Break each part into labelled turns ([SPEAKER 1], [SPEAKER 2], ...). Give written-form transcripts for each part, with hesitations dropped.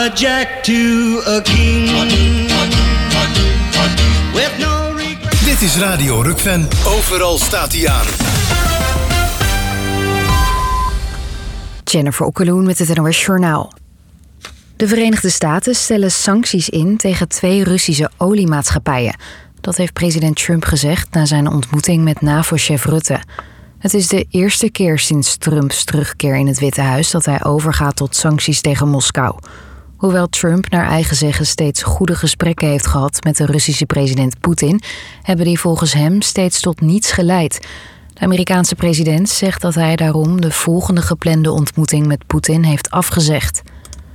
[SPEAKER 1] a jack to a king. With no regret.
[SPEAKER 2] Dit is Radio Rukven. Overal staat hij aan.
[SPEAKER 3] Jennifer Okkeloen met het NOS Journaal. De Verenigde Staten stellen sancties in tegen 2 Russische oliemaatschappijen. Dat heeft president Trump gezegd na zijn ontmoeting met NAVO-chef Rutte. Het is de eerste keer sinds Trumps terugkeer in het Witte Huis dat hij overgaat tot sancties tegen Moskou. Hoewel Trump naar eigen zeggen steeds goede gesprekken heeft gehad met de Russische president Poetin, hebben die volgens hem steeds tot niets geleid. De Amerikaanse president zegt dat hij daarom de volgende geplande ontmoeting met Poetin heeft afgezegd.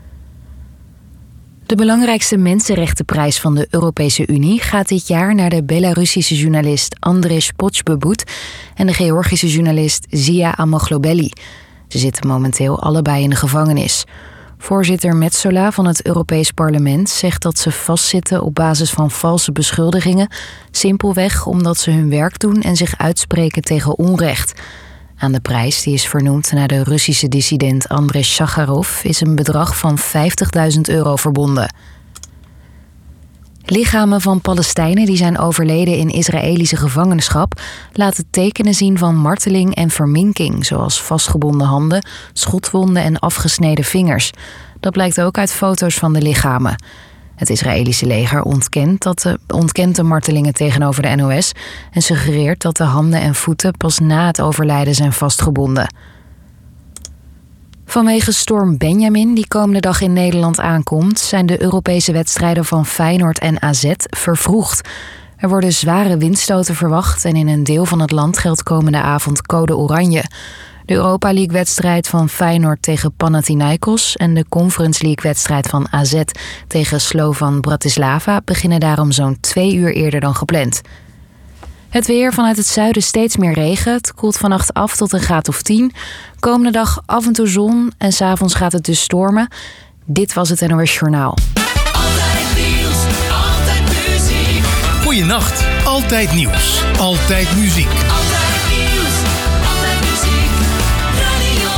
[SPEAKER 3] De belangrijkste mensenrechtenprijs van de Europese Unie gaat dit jaar naar de Belarussische journalist Andrés Poczbebut en de Georgische journalist Zia Amaglobeli. Ze zitten momenteel allebei in de gevangenis. Voorzitter Metsola van het Europees Parlement zegt dat ze vastzitten op basis van valse beschuldigingen, simpelweg omdat ze hun werk doen en zich uitspreken tegen onrecht. Aan de prijs, die is vernoemd naar de Russische dissident Andrei Sakharov, is een bedrag van €50.000 verbonden. Lichamen van Palestijnen die zijn overleden in Israëlische gevangenschap laten tekenen zien van marteling en verminking, zoals vastgebonden handen, schotwonden en afgesneden vingers. Dat blijkt ook uit foto's van de lichamen. Het Israëlische leger ontkent de martelingen tegenover de NOS en suggereert dat de handen en voeten pas na het overlijden zijn vastgebonden. Vanwege storm Benjamin, die komende dag in Nederland aankomt, zijn de Europese wedstrijden van Feyenoord en AZ vervroegd. Er worden zware windstoten verwacht en in een deel van het land geldt komende avond code oranje. De Europa League-wedstrijd van Feyenoord tegen Panathinaikos en de Conference League-wedstrijd van AZ tegen Slovan Bratislava beginnen daarom zo'n 2 uur eerder dan gepland. Het weer: vanuit het zuiden steeds meer regen. Het koelt vannacht af tot een graad of 10. Komende dag af en toe zon en 's avonds gaat het dus stormen. Dit was het NOS Journaal.
[SPEAKER 4] Altijd nieuws, altijd muziek.
[SPEAKER 2] Goeienacht. Altijd nieuws. Altijd muziek.
[SPEAKER 4] Altijd nieuws, altijd muziek. Radio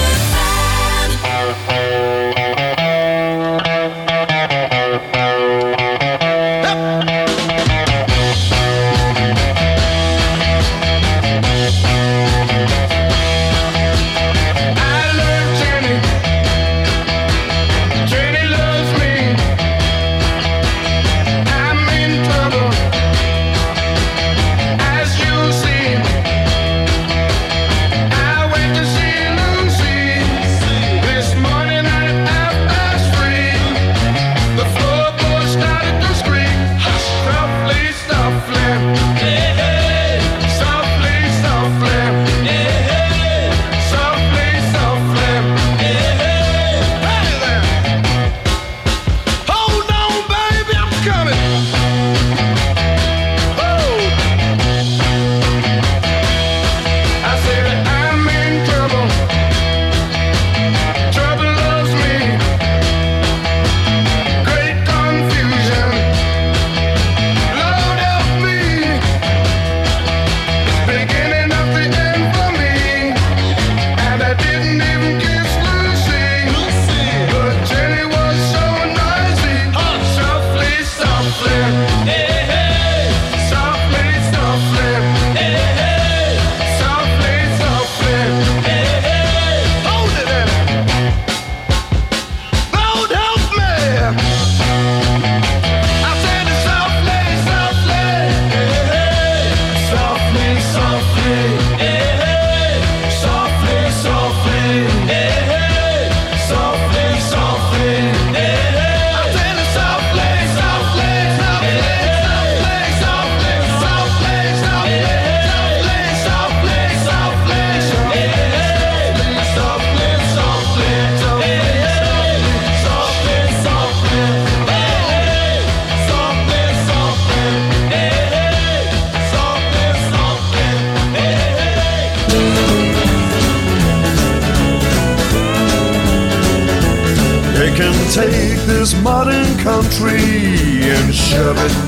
[SPEAKER 5] take this modern country and shove it.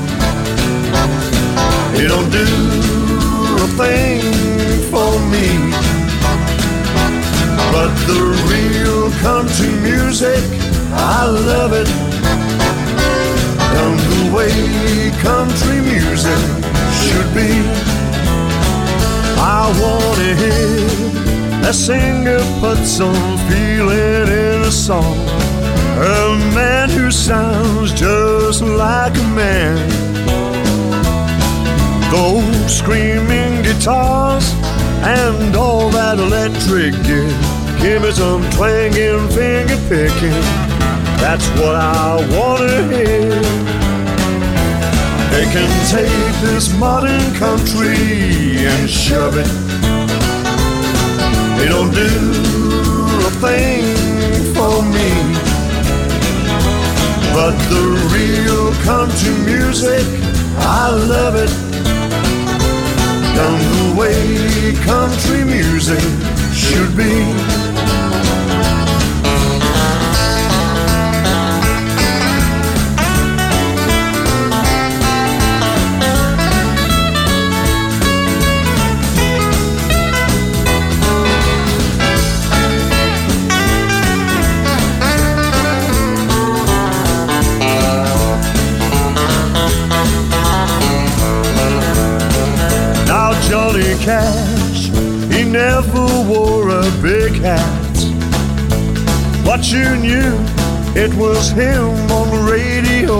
[SPEAKER 5] It don't do a thing for me. But the real country music I love it. Done the way country music should be. I wanna hear a singer put some feeling in a song. A man who sounds just like a man. Those screaming guitars and all that electric gear. Give me some twanging, finger picking. That's what I wanna hear. They can take this modern country and shove it. They don't do a thing for me. But the real country music, I love it. Done the way country music should be. Johnny Cash, he never wore a big hat. What you knew, it was him on the radio.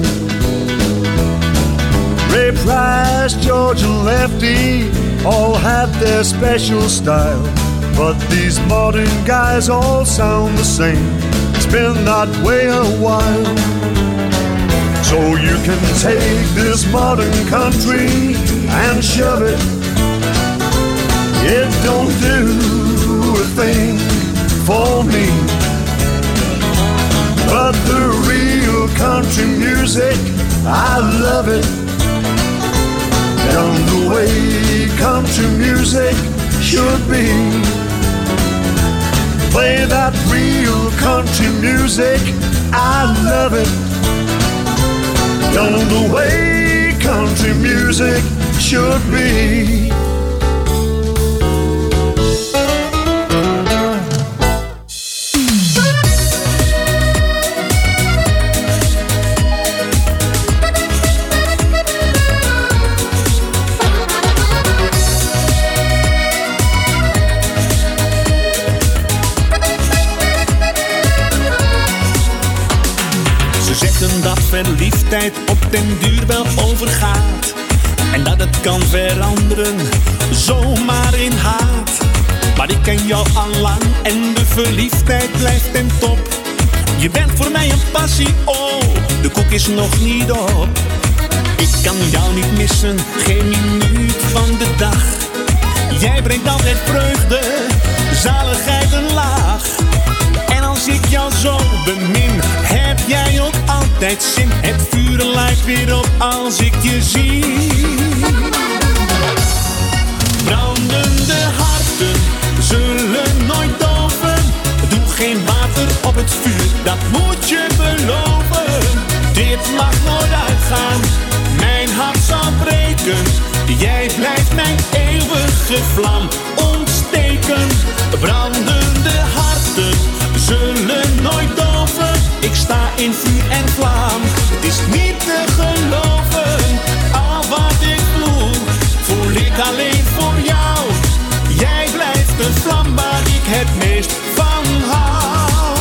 [SPEAKER 5] Ray Price, George and Lefty all had their special style. But these modern guys all sound the same. It's been that way a while. So you can take this modern country and shove it. It don't do a thing for me. But the real country music, I love it. Done the way country music should be. Play that real country music, I love it. Done the way country music should be.
[SPEAKER 6] Dat verliefdheid op den duur wel overgaat. En dat het kan veranderen, zomaar in haat. Maar ik ken jou al lang en de verliefdheid blijft ten top. Je bent voor mij een passie, oh, de koek is nog niet op. Ik kan jou niet missen, geen minuut van de dag. Jij brengt altijd vreugde, zaligheid en laag. En als ik jou zo bemin, heb jij ook altijd zin. Het vuur lijkt weer op als ik je zie. Brandende harten zullen nooit doven. Doe geen water op het vuur, dat moet je beloven. Dit mag nooit uitgaan, mijn hart zal breken. Jij blijft mijn eeuwige vlam ontsteken. Brandende harten zullen nooit doven. Ik sta in vuur en vlam. Het is niet te geloven. Al wat ik doe, voel ik alleen voor jou. Jij blijft de vlam waar ik het meest van hou.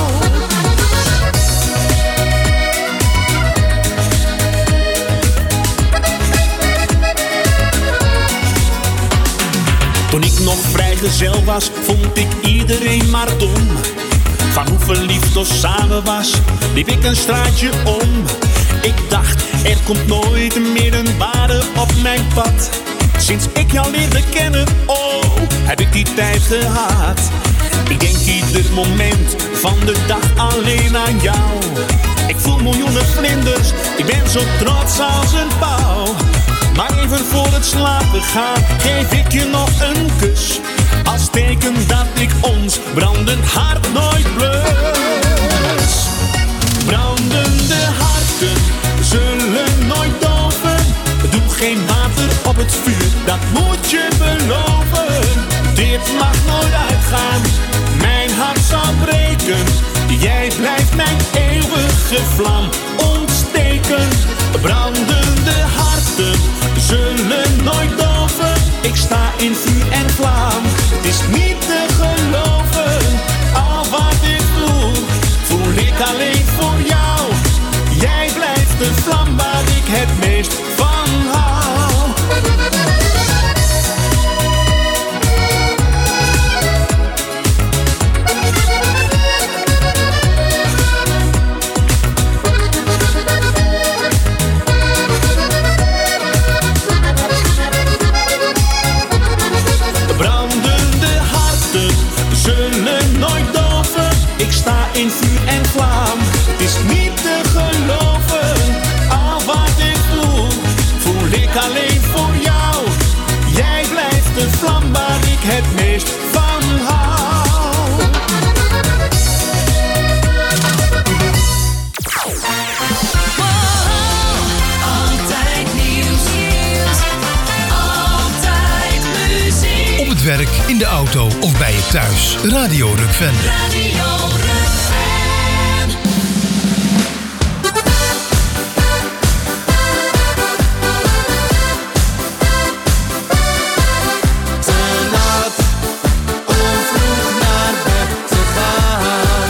[SPEAKER 6] Toen ik nog vrijgezel was, vond ik iedereen maar dom. Van hoe verliefd of samen was, liep ik een straatje om. Ik dacht, er komt nooit meer een ware op mijn pad. Sinds ik jou leerde kennen, oh, heb ik die tijd gehad. Ik denk ieder moment van de dag alleen aan jou. Ik voel miljoenen vlinders, ik ben zo trots als een pauw. Maar even voor het slapen gaan, geef ik je nog een kus. Als teken dat ik ons brandend hart nooit blus. Brandende harten zullen nooit doven. Doe geen water op het vuur, dat moet je beloven. Dit mag nooit uitgaan, mijn hart zal breken. Jij blijft mijn eeuwige vlam ontsteken. Brandende harten zullen nooit doven. Ik sta in vuur en vlam. Het is niet te geloven. Al wat ik doe, voel ik alleen voor jou. Jij blijft de vlam waar ik het meest van hou. Ik sta in vuur en vlam, het is niet te geloven. Al wat ik doe, voel ik alleen voor jou. Jij blijft de vlam waar ik het meest van hou.
[SPEAKER 4] Altijd nieuws, altijd muziek.
[SPEAKER 2] Op het werk, in de auto of bij je thuis. Radio Rukvende.
[SPEAKER 4] Radio Rukven.
[SPEAKER 7] Te laat om vroeg naar bed te gaan.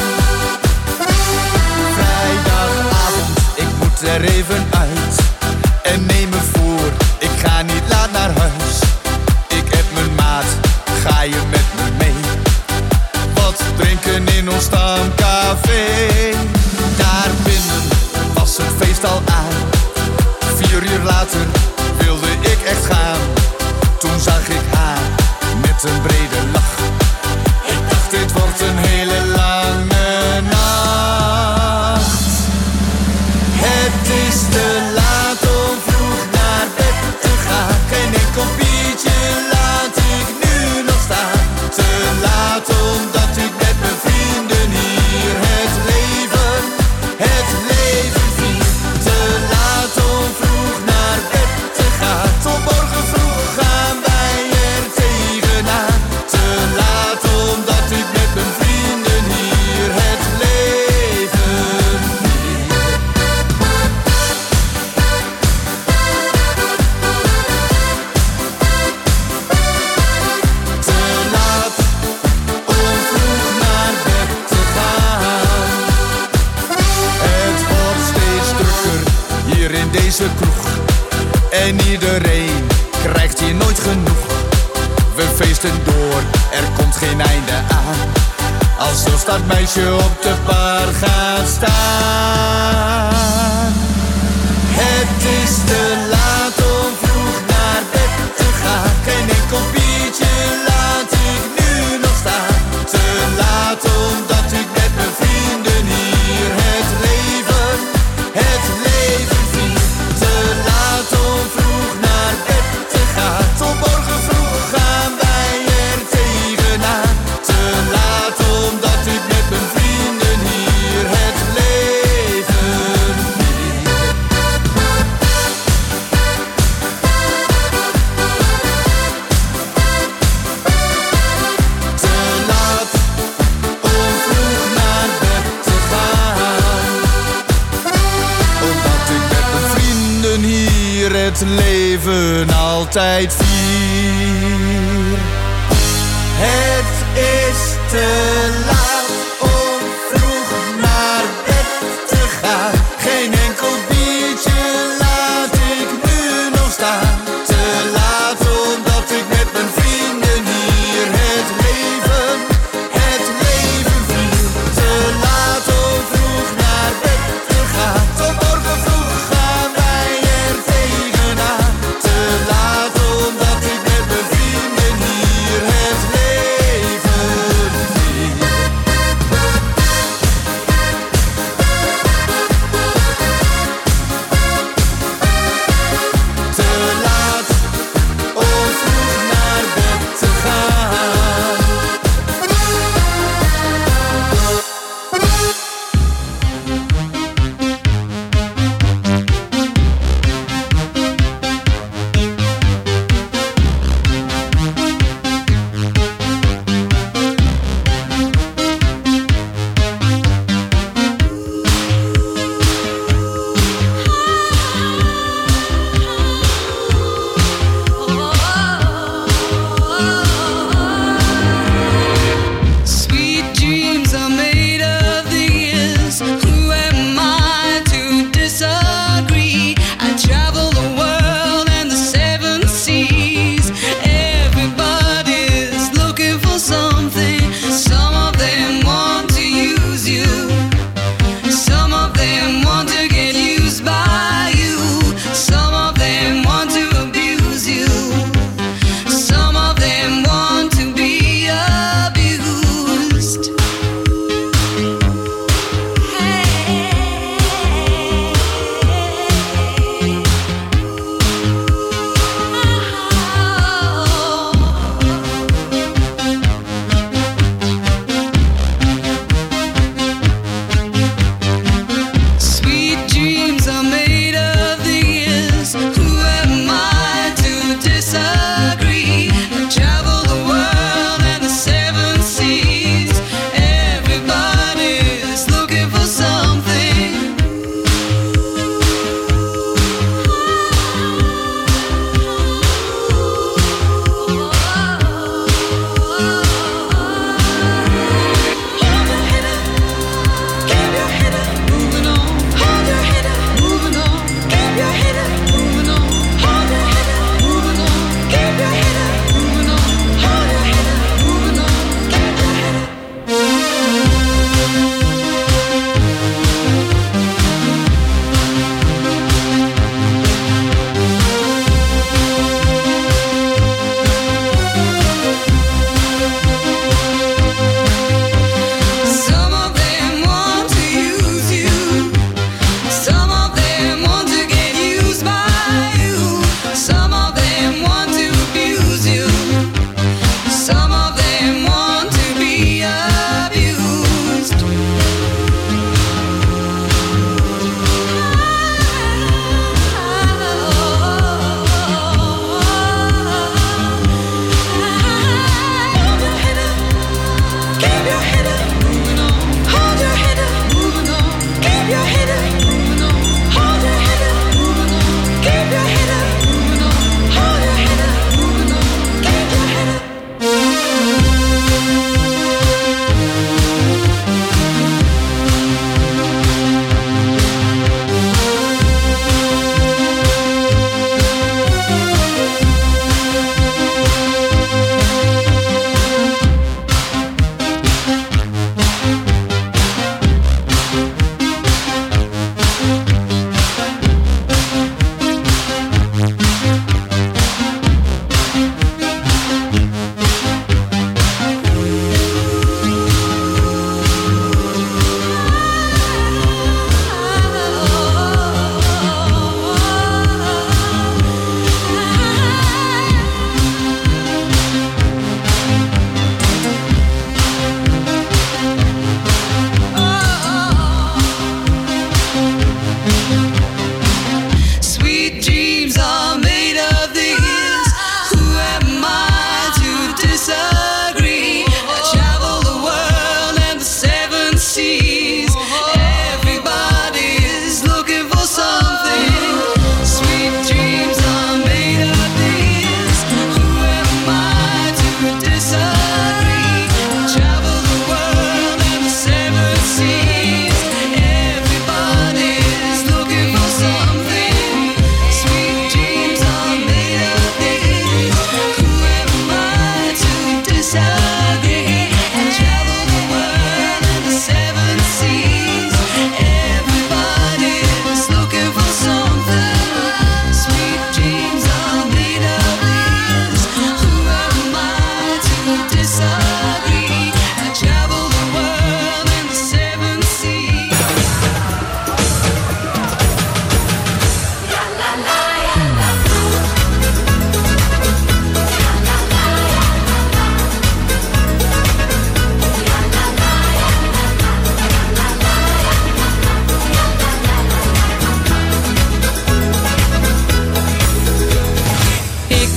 [SPEAKER 7] Vrijdagavond, ik moet er even uit. En neem me voor, ik ga niet laat naar huis. Ik heb mijn maat, ga je met me mee? Wat drinken in ons stamcafé. Daar binnen was het feest al aan. 4 uur later wilde ik echt gaan. Toen zag ik haar met een brede lach. Ik dacht dit wordt een hele lange nacht. Het is te laat om vroeg naar bed te gaan. Geen enkel biertje laat ik nu nog staan. Te laat omdat ik met mijn vrienden hier het leven vier. Te laat om vroeg naar bed te gaan. Tot morgen vroeg gaan wij er tegenaan. Te laat omdat ik met mijn vrienden hier het leven vier. Te laat om vroeg naar bed te gaan. Het wordt steeds drukker hier in deze kroeg. En iedereen krijgt hier nooit genoeg. We feesten door, er komt geen einde aan. Als zelfs dat meisje op de bar gaat staan. Het is te laat om vroeg naar bed te gaan. Geen enkel biertje laat ik nu nog staan. Te laat omdat ik met mijn vrienden hier het leven vier. Te laat om vroeg naar bed te gaan. Tot morgen vroeg gaan wij er tegenaan. Te laat omdat ik met mijn vrienden hier het leven vier. Te laat om vroeg naar bed te gaan. Omdat ik met mijn vrienden hier het leven altijd vier. Het is te laat om vroeg naar bed te gaan. Geen enkel biertje laat ik nu nog staan. Te laat omdat ik met mijn vrienden hier het leven vier. Te laat om vroeg naar bed te gaan. Tot morgen vroeg gaan wij er tegenaan. Te laat omdat ik met mijn vrienden hier het leven vier. Te laat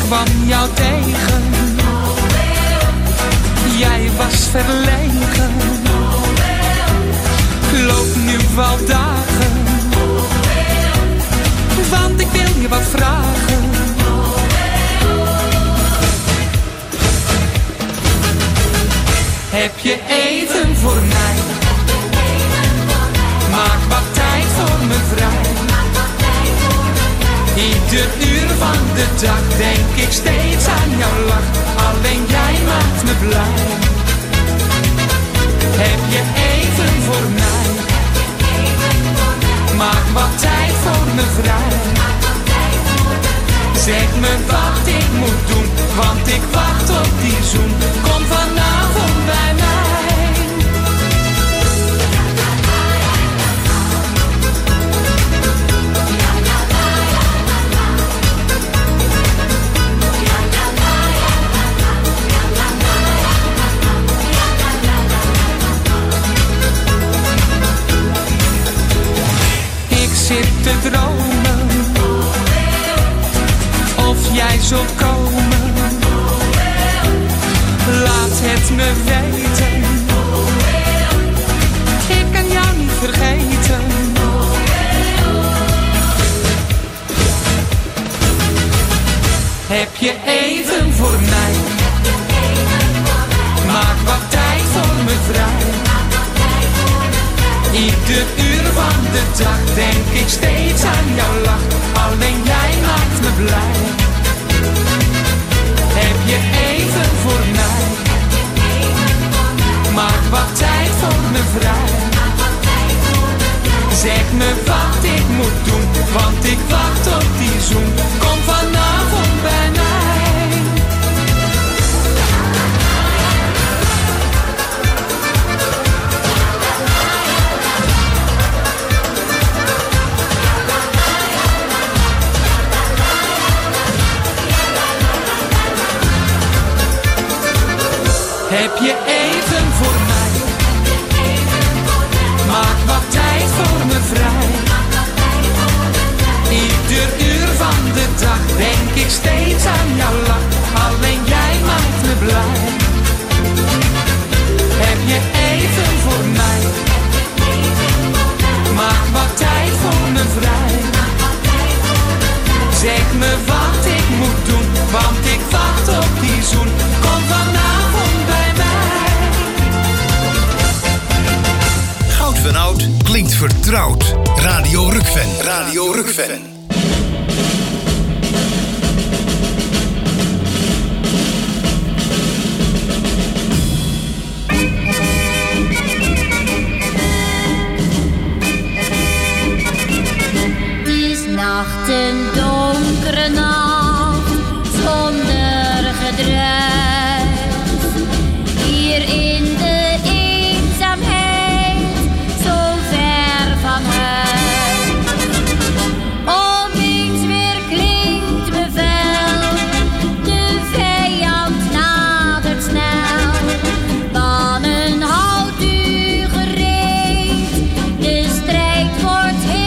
[SPEAKER 8] kwam jou tegen. Jij was verlegen. Loop nu wel dagen. Want ik wil je wat vragen. Heb je even voor mij? Maak wat tijd voor me vrij. Ieder uur van de dag denk ik steeds aan jouw lach. Alleen jij maakt me blij. Heb je even voor mij? Maak wat tijd voor me vrij. Zeg me wat ik moet doen, want ik wacht op die zoen. Kom vanavond bij mij. Ik zit te dromen of jij zult komen. Laat het me weten. Ik kan jou niet vergeten. Heb je even voor mij? Maak wat tijd voor me vrij. Ieder uur van de dag denk ik steeds aan jouw lach. Alleen jij maakt me blij. Heb je even voor mij? Maak wat tijd voor me vrij. Zeg me wat ik moet doen, want ik wacht op die zoen. Kom vanavond bij mij. Heb je even voor mij? Maak wat tijd voor me vrij. Ieder uur van de dag denk ik steeds aan jouw lach. Alleen jij maakt me blij. Heb je even voor mij? Maak wat tijd voor me vrij. Zeg me wat ik moet doen, want ik wacht op die zoen. Kom vanavond bij mij.
[SPEAKER 2] Goud van Oud klinkt vertrouwd. Radio Rukven. Radio Rukven.
[SPEAKER 9] Nacht, een donkere nacht, zonder gedruis. Hier in de eenzaamheid, zo ver van huis. Opeens weer klinkt bevel, de vijand nadert snel. Mannen, houdt u gereed, de strijd wordt heet.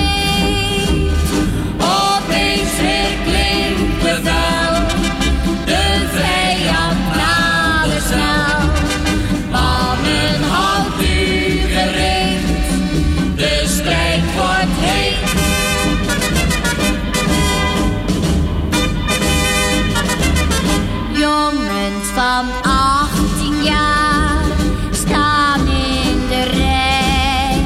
[SPEAKER 9] Van 18 jaar staan in de rij.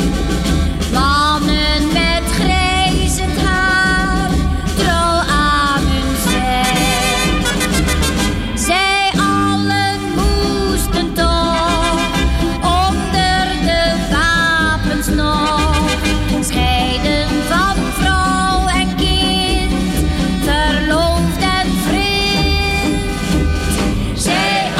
[SPEAKER 9] Mannen met grijzend haar, trouw aan hun zij. Zij allen moesten toch onder de wapens nog scheiden van vrouw en kind, verloofd en vriend. Zij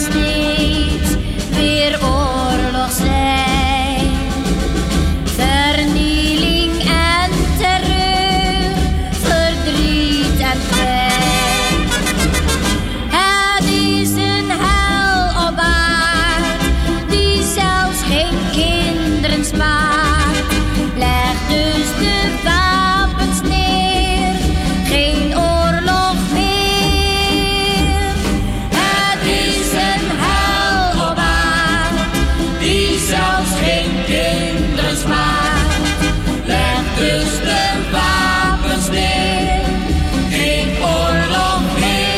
[SPEAKER 9] steeds weer oorlog zijn. Vernieling en terreur, verdriet en pijn. Het is een hel op aard, die zelfs geen kinderen spaart. Leg dus de wapens neer, geen oorlog meer. Het is een hel op aard, die zelfs geen kinderen spaart. Leg dus de wapens neer, geen oorlog meer.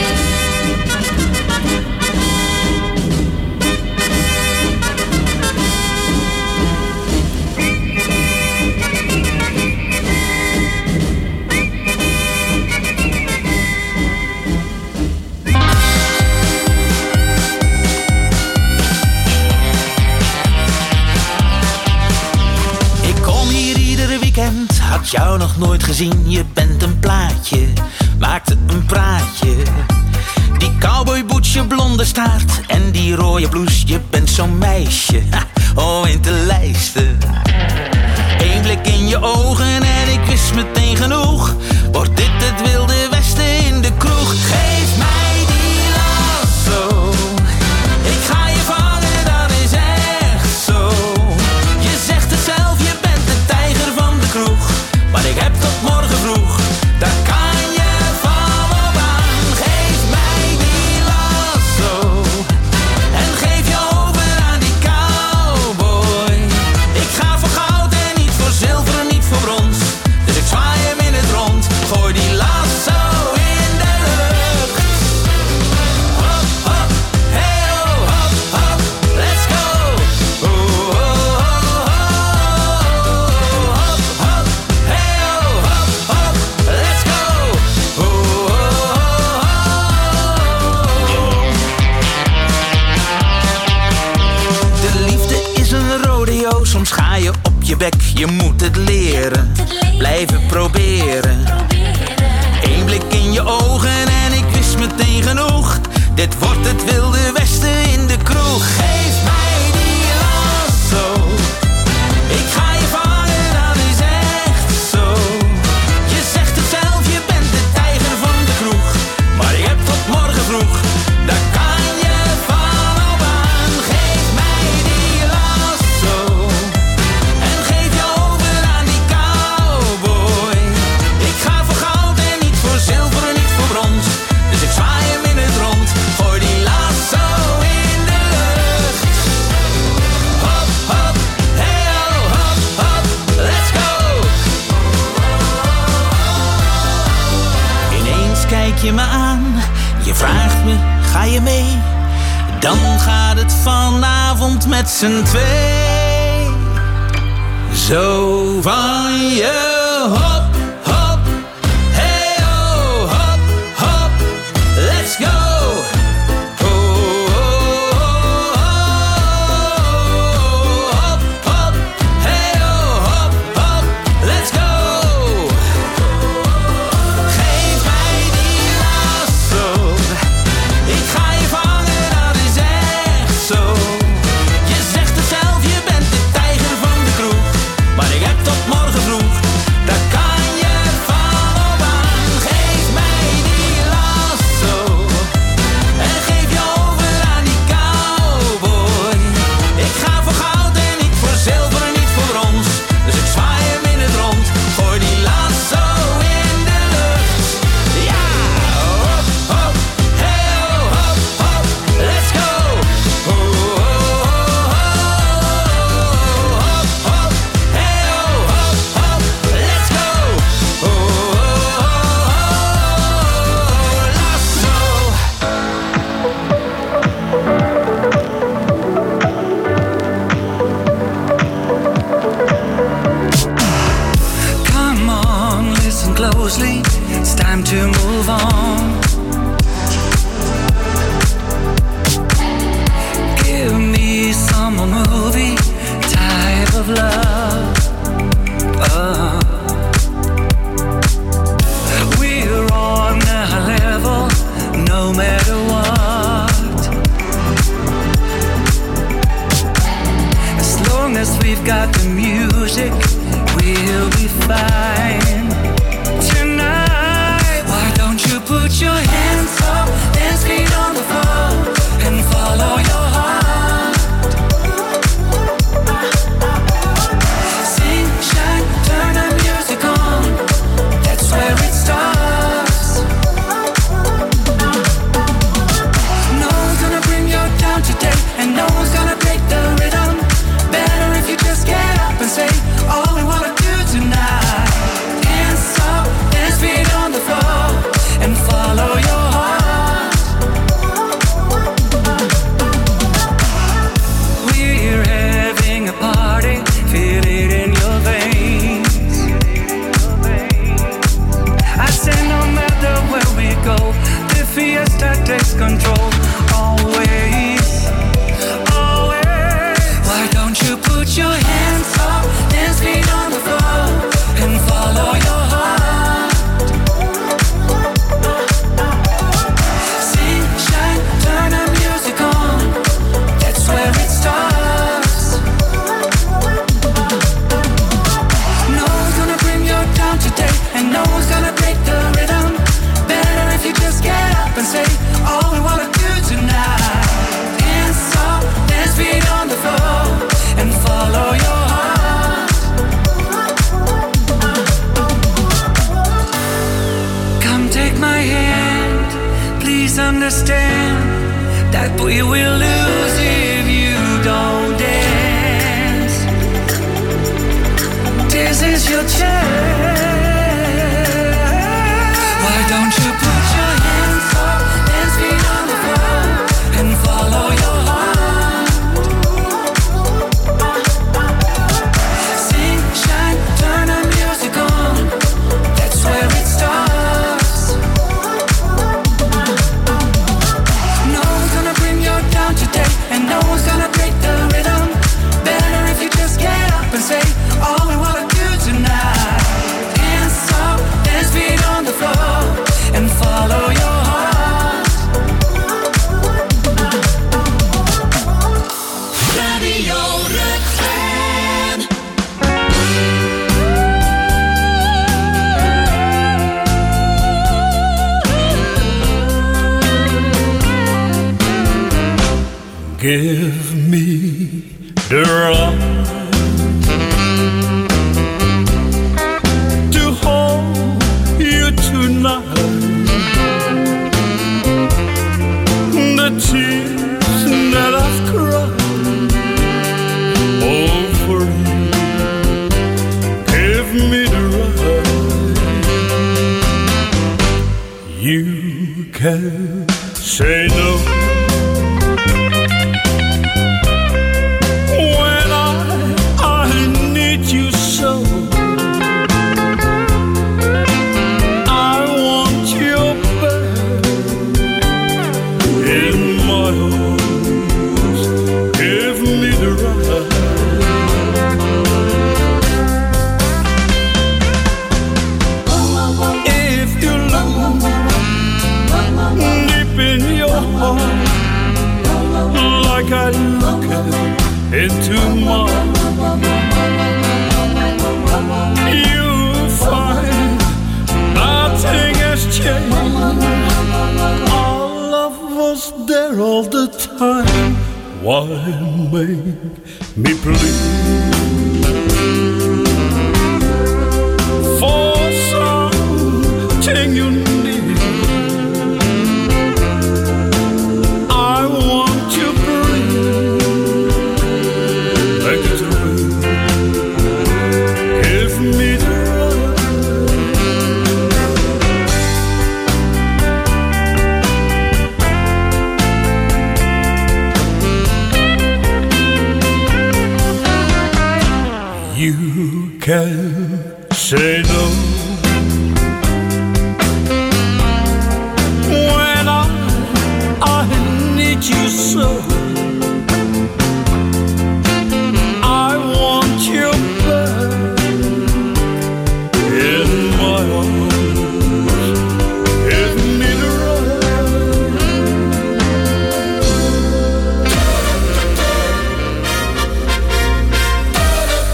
[SPEAKER 10] Ik kom hier iedere weekend, had jou nog nooit gezien. Je bent een plaatje, maakte een praatje. Die cowboyboots, je blonde staart en die rode blouse. Je bent zo'n meisje, ha, oh in te lijsten. Eén blik in je ogen en ik wist meteen genoeg. Wordt dit het wilde westen in de kroeg? Geef mij die lasso, ik ga je vangen, dat is echt zo. Je zegt het zelf, je bent de tijger van de kroeg. Maar ik heb tot morgen vroeg, daar kan je van op aan. Geef mij die lasso en geef je over aan die cowboy. Ik ga voor goud en niet voor zilver, niet voor brons. Dus ik zwaai hem in het rond, gooi die lasso in de lucht. Hop, hop, hey oh, hop, hop, let's go. Oh, oh, oh, oh, hop, hop, hey oh, hop, hop, let's go. Oh, oh, oh, oh. De liefde is een rodeo, soms ga je op je bek. Je moet het leren, blijven proberen. Eén blik in je ogen en ik wist meteen genoeg. Dit wordt het wilde westen in de kroeg. Geef mij die lasso, ik ga je vangen, dat is echt zo. Je zegt het zelf, je bent de tijger van de kroeg. Maar ik heb tot morgen vroeg, daar kan je van op aan. Geef mij die lasso en geef je over aan die cowboy. Ik ga voor goud en niet voor zilver, niet voor brons. Dus ik zwaai hem in het rond, gooi die lasso in de lucht. Hop, hop, hey oh, hop, hop, let's go. Ineens kijk je me aan, je vraagt me, ga je mee? Dan gaat het vanavond met z'n twee. Zo van je hop, hop, hey oh, hop, hop, let's go. Oh, oh, oh, oh, hop, hop, hey oh, hop, hop, let's go. Geef mij die lasso, ik ga je vangen, dat is echt zo. Je zegt het zelf, je bent de tijger van de kroeg. Maar ik heb tot morgen vroeg,
[SPEAKER 8] got the music, we'll be fine. Tonight, why don't you put your hands up, dance feet on the floor, and follow your heart. Sing, shine, turn the music on, that's where it starts. No one's gonna bring you down today, and no one's gonna break the rhythm. Better if you just get up and say all we wanna do tonight. Hands up, dance feet on the floor, and follow your heart. We're having a party, feel it in your veins. I say no matter where we go, the fiesta takes control. Always, always. Why don't you put your hands up, dance feet on the floor, and follow your heart. Sing, shine, turn the music on, that's where it starts. No one's gonna bring you down today, and no one's gonna break the rhythm. Better if you just get up and say all we wanna do tonight. Hands up, dance feet on the floor, and follow your heart. Come take my hand, please understand that we will lose if you don't dance. This is your chance. Why don't you put your hands up, dance feet on the floor, and follow your heart. Sing, shine, turn the music on, that's where it starts. No one's gonna bring you down today, and no one's gonna break the rhythm. Better if you just get up and say all we wanna do tonight. Hands up, dance feet on the floor, and follow your heart.
[SPEAKER 4] Radio Rukven.
[SPEAKER 6] Give me the right to hold you tonight. The tears that I've cried over you, give me the right. You can say no when I need you so. I want you back in my arms. Give me the right. If you look deep in your heart, like I look into mine, you'll find nothing has changed. Our love was there all the time. Why make me plead for something you need? I want you breathe like it's real. Give me the right. You can say no when I need you so. I want you back in my arms. Give me the right.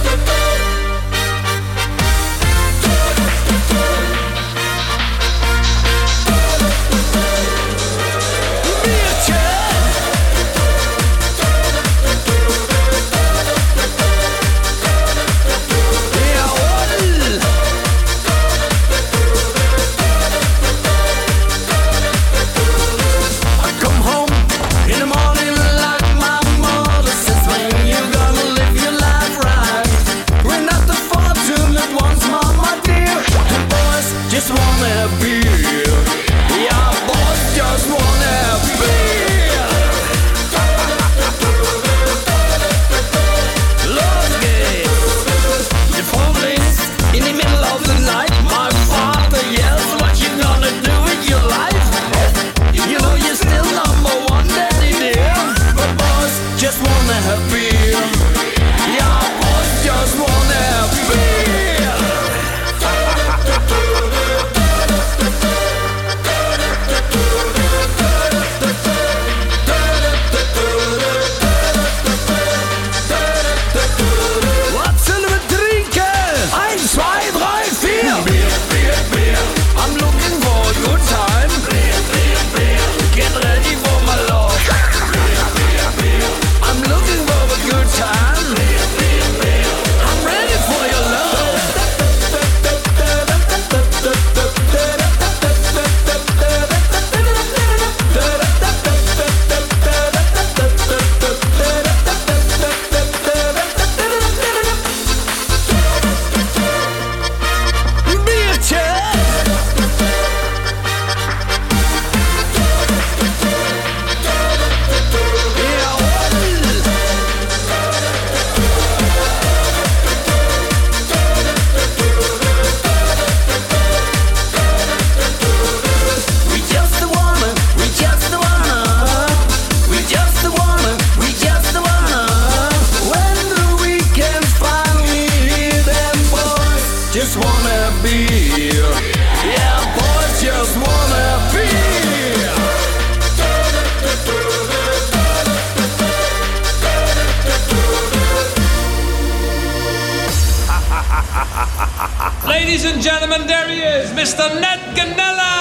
[SPEAKER 11] Ladies and gentlemen, there he is, Mr. Ned Ganella.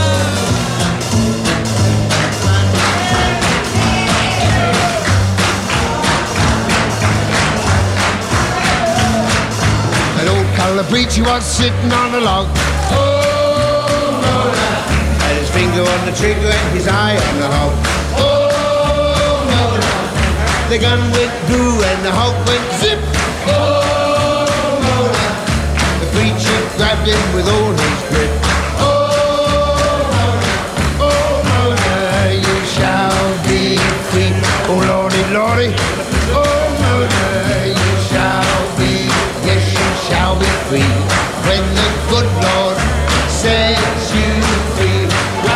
[SPEAKER 12] An old color preacher was sitting on a log. Oh, Mona. Had his finger on the trigger and his eye on the hog. Oh, Mona. The gun went blue and the hog went zip. Oh, Mona. The preacher grabbed him with all his grip. Oh, Mona. Oh, Mona. You shall be free. Oh, Lordy, Lordy. Oh, Mona. You shall be. Yes, you shall be free when the good Lord sets you free.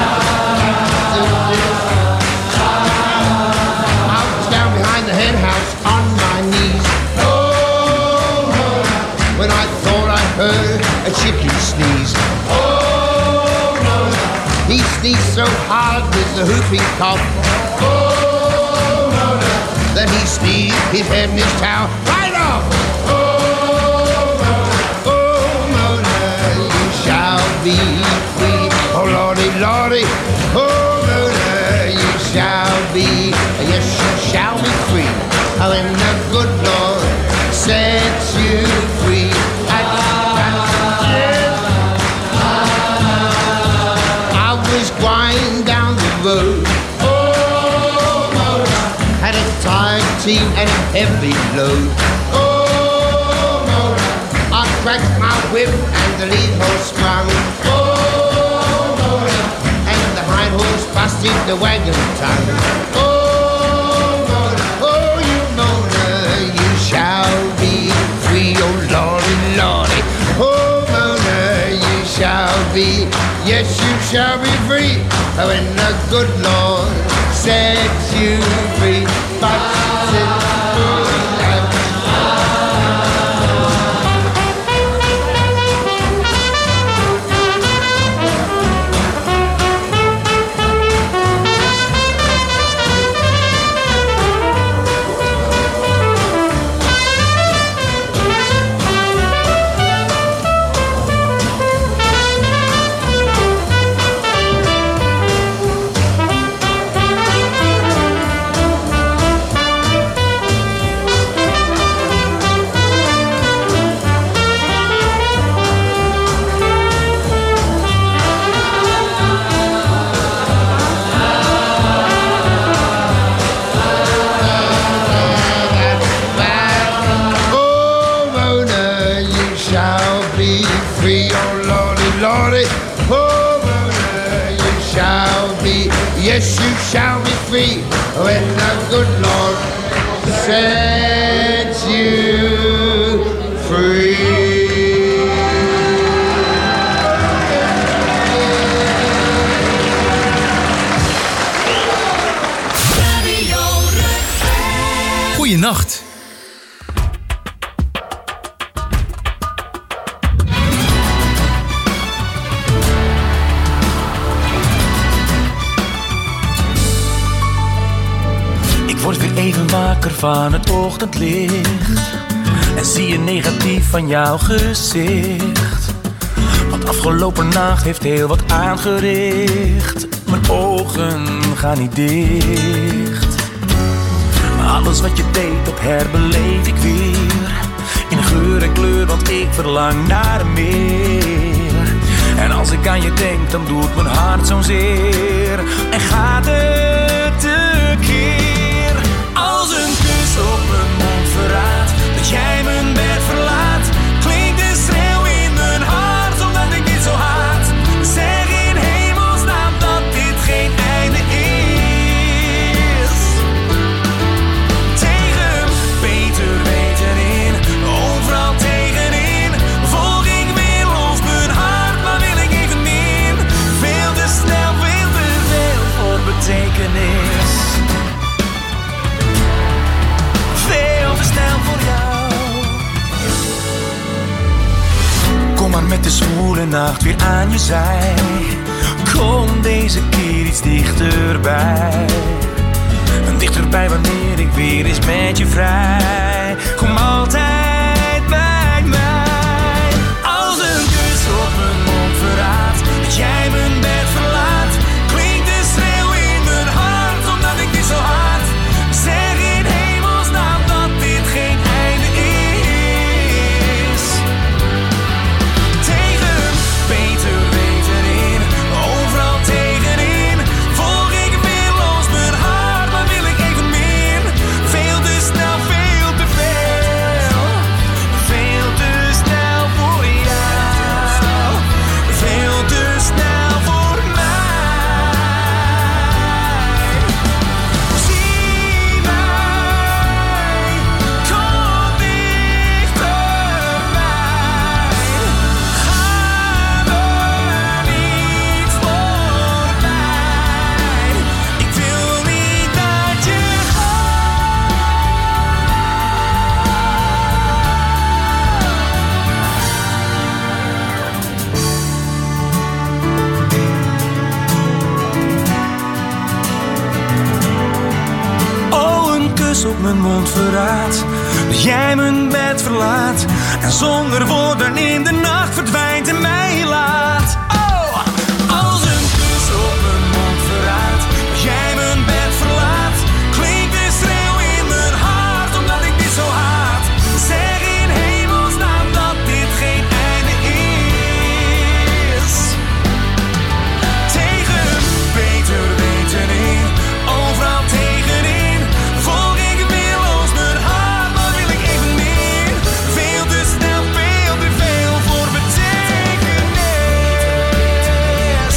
[SPEAKER 12] I was down behind the hen house on my knees. Oh, Mona, when I thought I heard a chicken sneeze. Oh, Mona, he sneezed so hard with the whooping cough. Oh, Mona, that he sneezed his head and his towel right off. Be free, oh Lordy, Lordy, oh Mona, you shall be, yes you shall be free, when the good Lord sets you free. I was going down the road, oh Mona, had a tired team and a heavy load, oh Mona, I cracked my whip and the lead horse sprung. Oh, Mona, and the hind horse busted the wagon tongue. Oh, Mona, oh, you Mona, you shall be free. Oh, Lordy, Lordy, oh, Mona, you shall be. Yes, you shall be free when the good Lord sets you free. Yes, you shall be free when the good Lord sets you free.
[SPEAKER 2] Goeienacht.
[SPEAKER 10] Even wakker van het ochtendlicht en zie je negatief van jouw gezicht. Want afgelopen nacht heeft heel wat aangericht. Mijn ogen gaan niet dicht. Maar alles wat je deed, dat herbeleef ik weer. In geur en kleur, want ik verlang naar meer. En als ik aan je denk, dan doet mijn hart zo'n zeer. En gaat het tekeer. Als een kus op mijn mond verraadt dat jij mijn bed verlaat, klinkt een schreeuw in mijn hart omdat ik dit zo haat. Zeg in hemelsnaam dat dit geen einde is. Tegen beter weten in, overal tegenin, volg ik weer los mijn hart, maar wil ik even meer. Veel te snel, veel te veel voor betekenis. Veel te snel voor jou. Kom maar met de zwoele nacht weer aan je zij. Kom deze keer iets dichterbij. Dichterbij wanneer ik weer eens met je vrij. Kom altijd bij mij. Als een kus
[SPEAKER 13] kus op mijn mond verraadt dat jij mijn bed verlaat en zonder woorden in de nacht verdwijnt en mij laat. Oh, als een kus op mijn mond verraadt dat jij mijn bed verlaat, klinkt de schreeuw in mijn hart omdat ik dit zo haat. Zeg in hemelsnaam dat dit geen einde is. Tegen beter weten in, overal tegenin, volg ik willoos mijn hart, maar wil ik even meer. Veel te snel, veel te veel voor betekenis.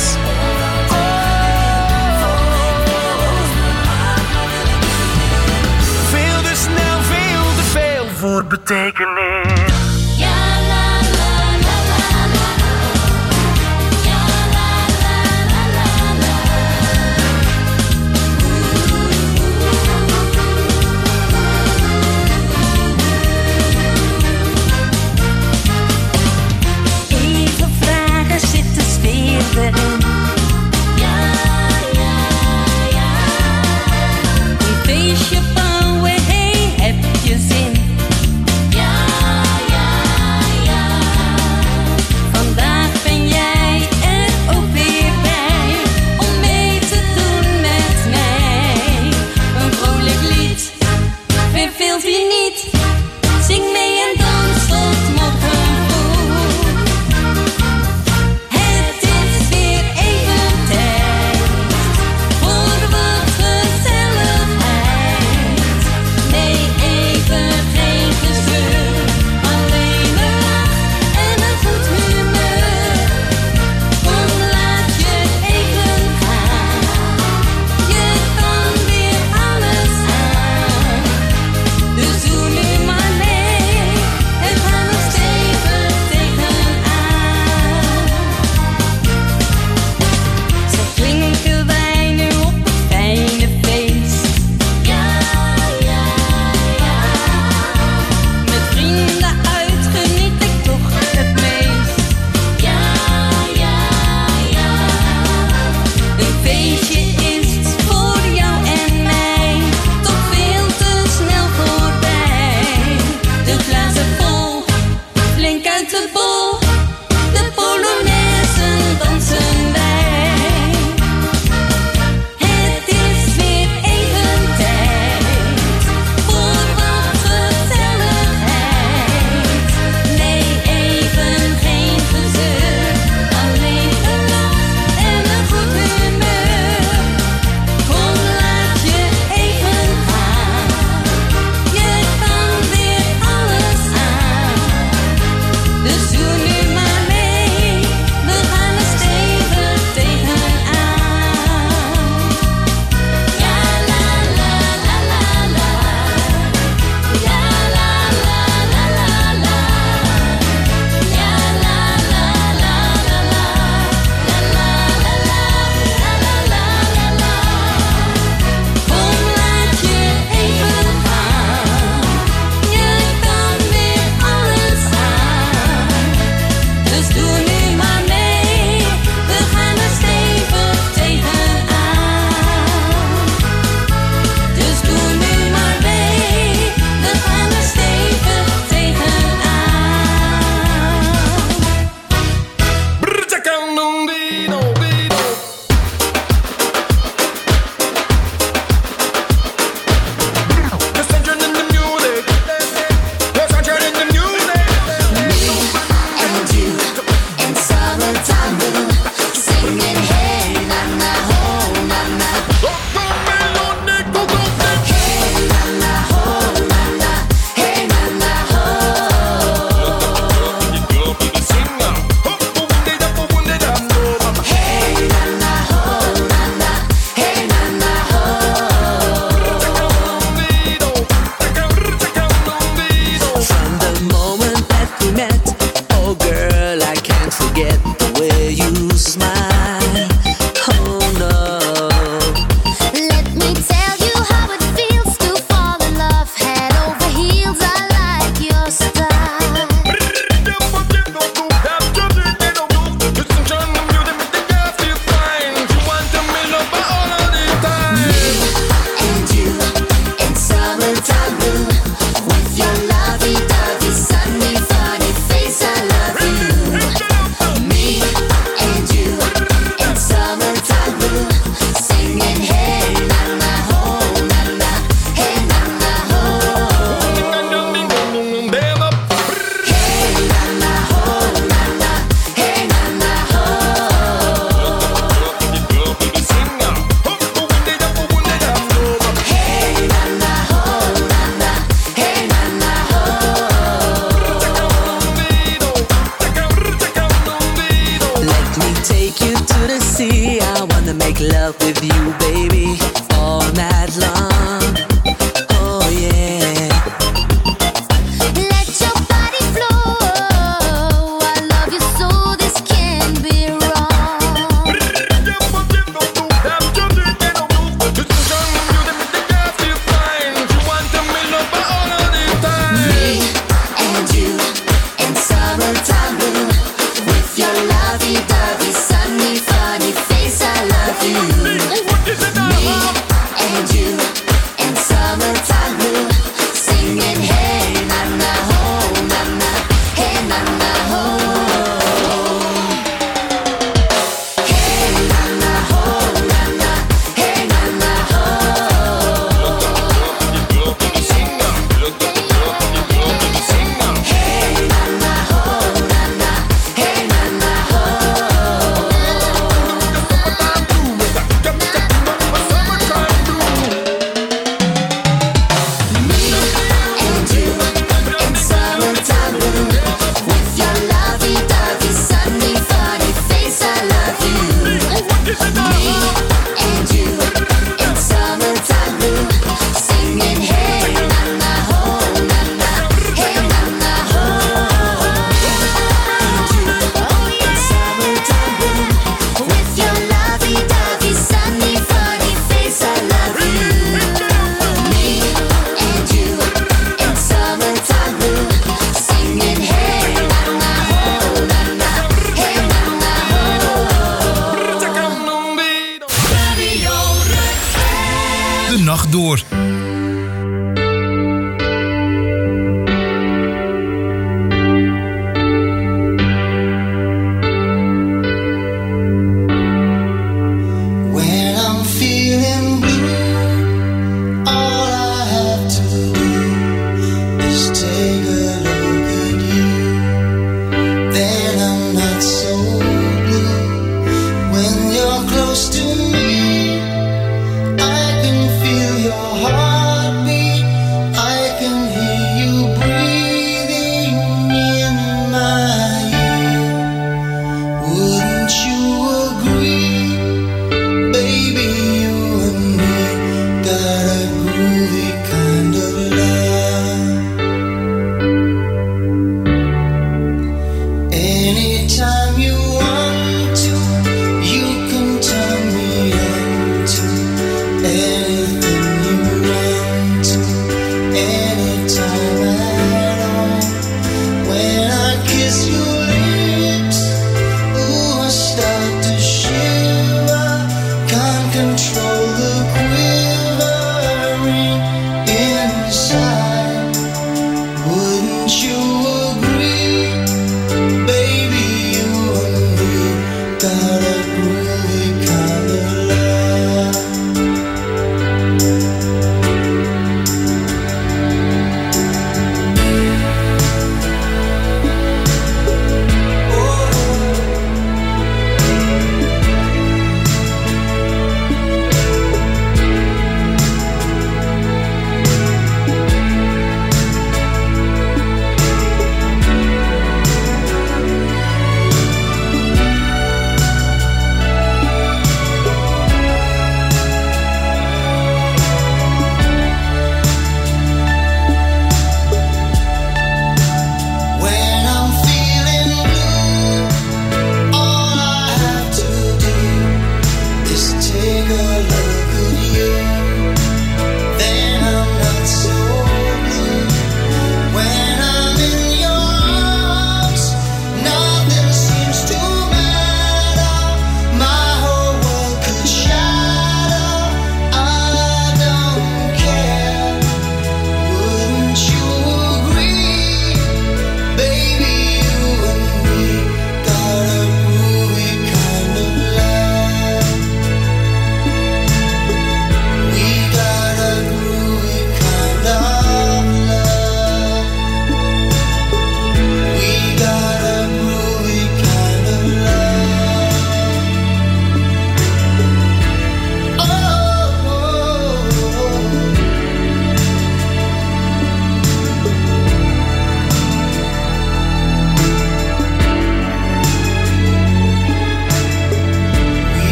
[SPEAKER 13] Veel te snel, veel te veel voor betekenis.
[SPEAKER 8] Even vragen, zit de sfeer erin? Ja, ja, ja. Een feestje bouwen, hey, heb je zin? Ja, ja.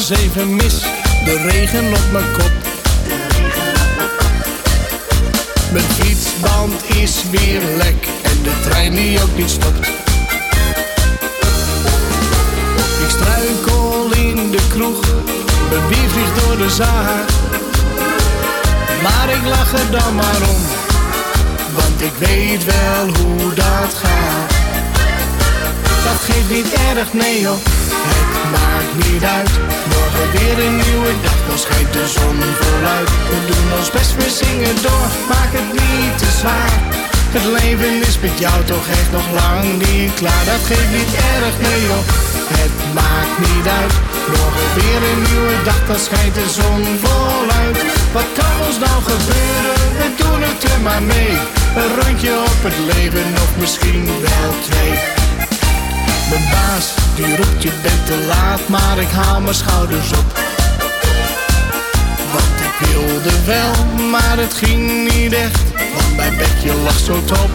[SPEAKER 14] was even mis, de regen op mijn kop. Mijn fietsband is weer lek en de trein die ook niet stopt. Ik struikel in de kroeg, mijn bier vliegt door de zaak. Maar ik lach er dan maar om, want ik weet wel hoe dat gaat. Dat geeft niet erg, nee joh, het maakt niet uit. Morgen weer een nieuwe dag, dan schijnt de zon voluit. We doen ons best, we zingen door, maak het niet te zwaar. Het leven is met jou toch echt nog lang niet klaar. Dat geeft niet erg, nee joh, het maakt niet uit. Morgen weer een nieuwe dag, dan schijnt de zon voluit. Wat kan ons nou gebeuren, we doen het er maar mee. Een rondje op het leven, of misschien wel 2. Mijn baas, die roept je bent te laat, maar ik haal mijn schouders op. Want ik wilde wel, maar het ging niet echt, want mijn bedje lag zo top.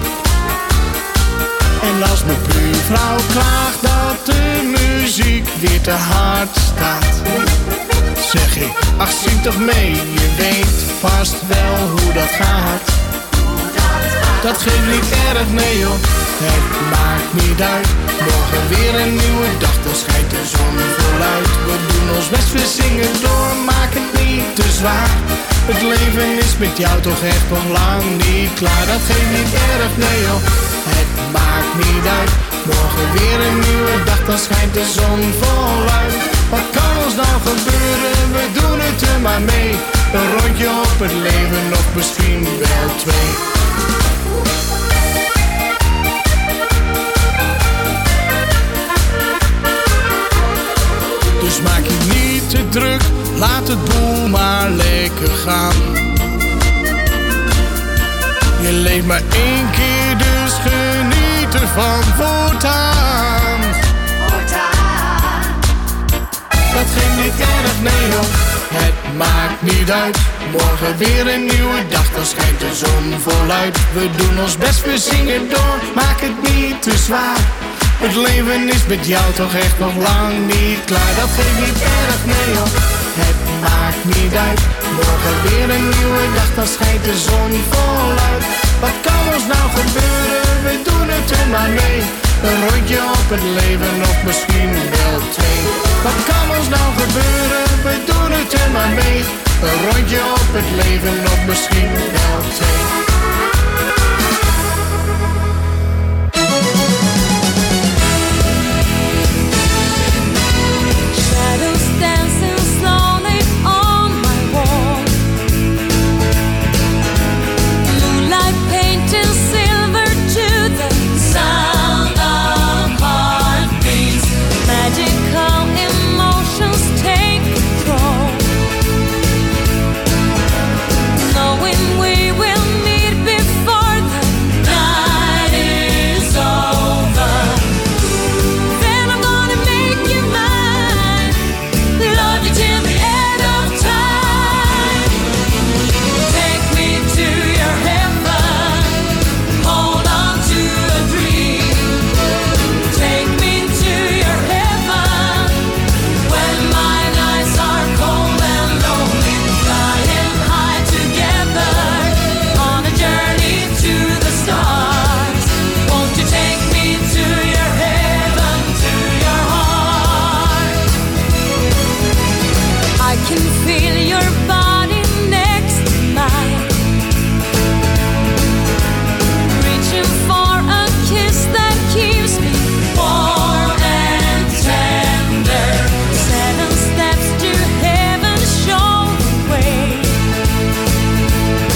[SPEAKER 14] En als mijn buurvrouw klaagt dat de muziek weer te hard staat, zeg ik, ach zing toch mee, je weet vast wel hoe dat gaat. Dat geeft niet erg, nee joh, het maakt niet uit. Morgen weer een nieuwe dag, dan schijnt de zon voluit. We doen ons best, we zingen door, maak het niet te zwaar. Het leven is met jou toch echt nog lang niet klaar. Dat geeft niet erg, nee joh, het maakt niet uit. Morgen weer een nieuwe dag, dan schijnt de zon voluit. Wat kan ons nou gebeuren, we doen het er maar mee. Een rondje op het leven, of misschien wel 2. Dus maak je niet te druk, laat het boel maar lekker gaan. Je leeft maar 1 keer, dus geniet ervan voortaan. Dat geeft niet erg, nee joh, het maakt niet uit. Morgen weer een nieuwe dag, dan schijnt de zon voluit. We doen ons best, we zingen door, maak het niet te zwaar. Het leven is met jou toch echt nog lang niet klaar. Dat geeft niet erg, nee joh, het maakt niet uit. Morgen weer een nieuwe dag, dan schijnt de zon voluit. Wat kan ons nou gebeuren, we doen het er maar mee. Een rondje op het leven, of misschien wel 2. Wat kan ons nou gebeuren, we doen het er maar mee. Een rondje op het leven, of misschien wel 2.